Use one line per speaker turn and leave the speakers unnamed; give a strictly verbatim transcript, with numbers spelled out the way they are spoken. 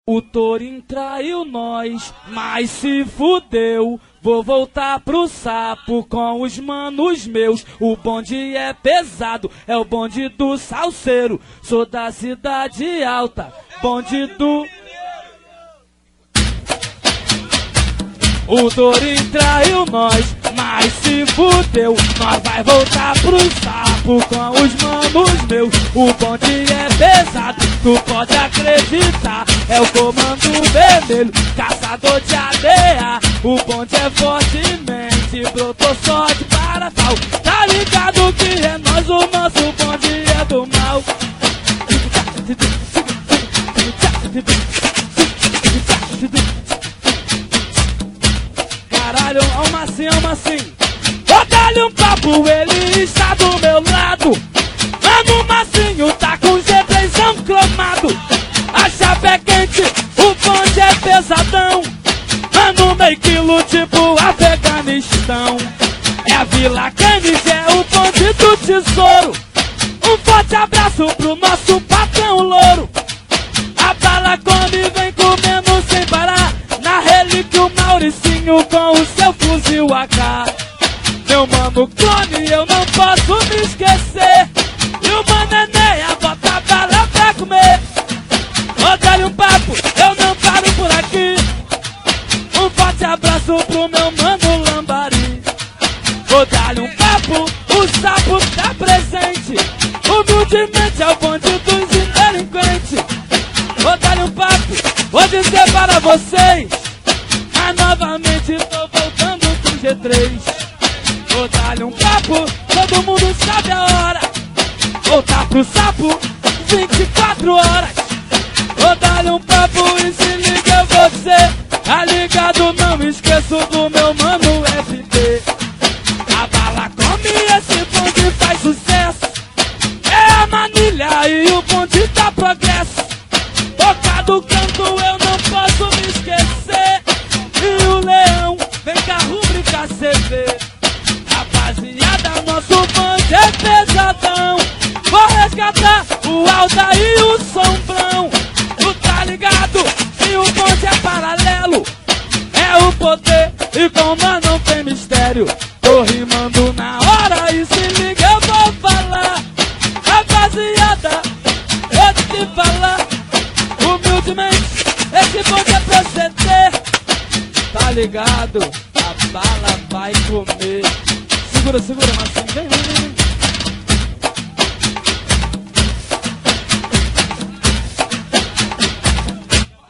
O Torinho traiu nós, mas se fudeu. Vou voltar pro sapo com os manos meus. O bonde é pesado, é o bonde do salseiro. Sou da cidade alta, bonde do... O Torinho traiu nós, mas se fudeu. Nós vai voltar pro sapo com os manos meus. O bonde é pesado, tu pode acreditar. É o comando vermelho, caçador de areia. O bonde é fortemente, brotou só de paratal. Tá ligado que é nós, o nosso bonde é do mal. Caralho, alma assim, alma assim. Vou dar-lhe um papo, ele está do meu lado. Mano Massinho tá com G três cromado. A chapa é quente, o bonde é pesadão. Mano, meio quilo tipo Afeganistão. É a Vila Canis, é o bonde do tesouro. Um forte abraço pro nosso patrão louro. A bala come e vem comendo sem parar. Na relíquia o Mauricinho com o seu fuzil A K. Meu mano clone, eu não posso me esquecer. E o Maneneia bota a bala pra comer. Vou dar-lhe um papo, eu não paro por aqui. Um forte abraço pro meu mano Lambari. Vou dar-lhe um papo, o sapo tá presente. Humildemente é o bonde dos delinquentes. Vou dar-lhe um papo, vou dizer para vocês. Mas novamente tô voltando com G três. Vou dar-lhe um papo, todo mundo sabe a hora. Voltar pro sapo, vinte e quatro horas. Vou dar-lhe um papo e se liga eu vou dizer. Tá ligado, não me esqueço do meu mano F T. A bala come e esse bonde faz sucesso. É a manilha e o bonde dá progresso. Boca do canto eu não posso me esquecer. E o leão vem cá rubrica C V. Rapaziada, nosso bonde é pesadão. Vou resgatar o Alda e o Sombrão. Tu tá ligado? E o bonde é paralelo. É o poder e como não tem mistério. Tô rimando na hora e se liga eu vou falar. Rapaziada, eu te falar. Humildemente, esse bonde é proceder. Tá ligado? A bala vai comer. Segura, segura, Marcinho. Vem, vem, vem.